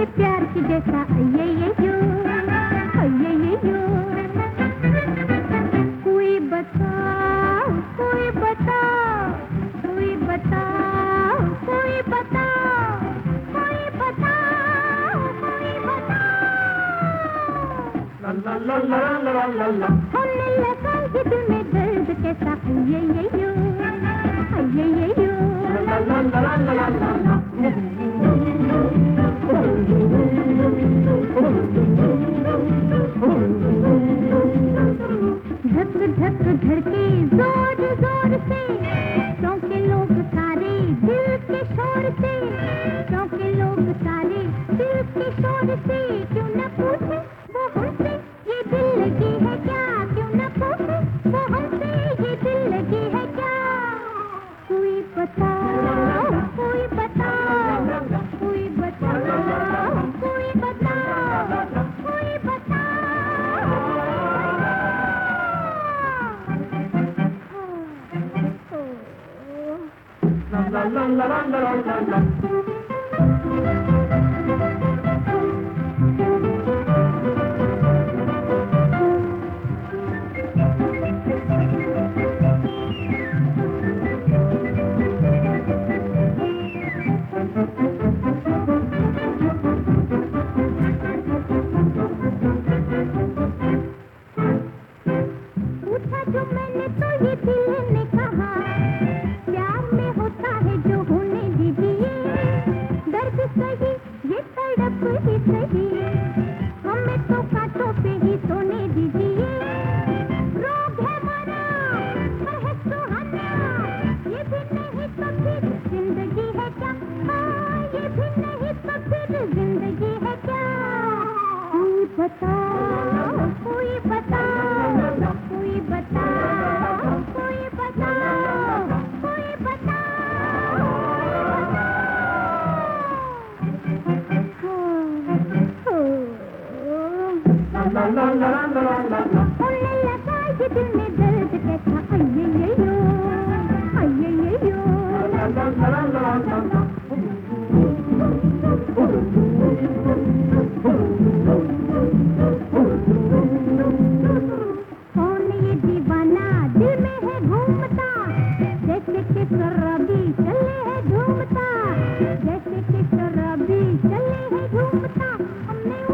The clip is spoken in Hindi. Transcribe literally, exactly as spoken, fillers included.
है प्यार की जैसा ये ये यो ये ये यो। कोई बताओ कोई बताओ कोई बताओ कोई बताओ कोई बताओ कोई बताओ। ला ला ला ला ला ला ला होने लगा ये दिल में दर्द कैसा ये ये यो ये ये यो। ला ला ला ला ला ला ला धक धक धड़के जोर जोर से चौंके लोग सारे दिल के शोर से चौंके लोग सारे दिल के शोर से। क्यों न पूछे वो हमसे ये दिल लगी है क्या क्यों न पूछे वो हमसे ये दिल लगी है क्या। कोई बताओ कोई बताओ कोई बताओ कोई बताओ कोई बताओ। La la la la la la la la। पूछा जो मैंने तो ये दिल ने कहा प्यार में होता है जो होने दीजिए। दर्द सही ये तड़प ही सही हमें तो कांटों पे ही सोने दीजिए। रोग है मरा पर है सुहाना ये भी नहीं तो फिर जिंदगी है क्या। हाँ ये भी नहीं तो फिर जिंदगी है क्या। कोई बताओ कोई बताओ कोई बताओ कोई बताओ कोई बताओ। ला ला ला ला ला ला ला होने लगा ये दिल में दर्द कैसा ये ये यो ये ये यो। ला ला ला ला ला ला ला कौन ये दीवाना दिल में है घूमता जैसे कि शराबी चले है घूमता जैसे कि शराबी चले है घूमता। हमने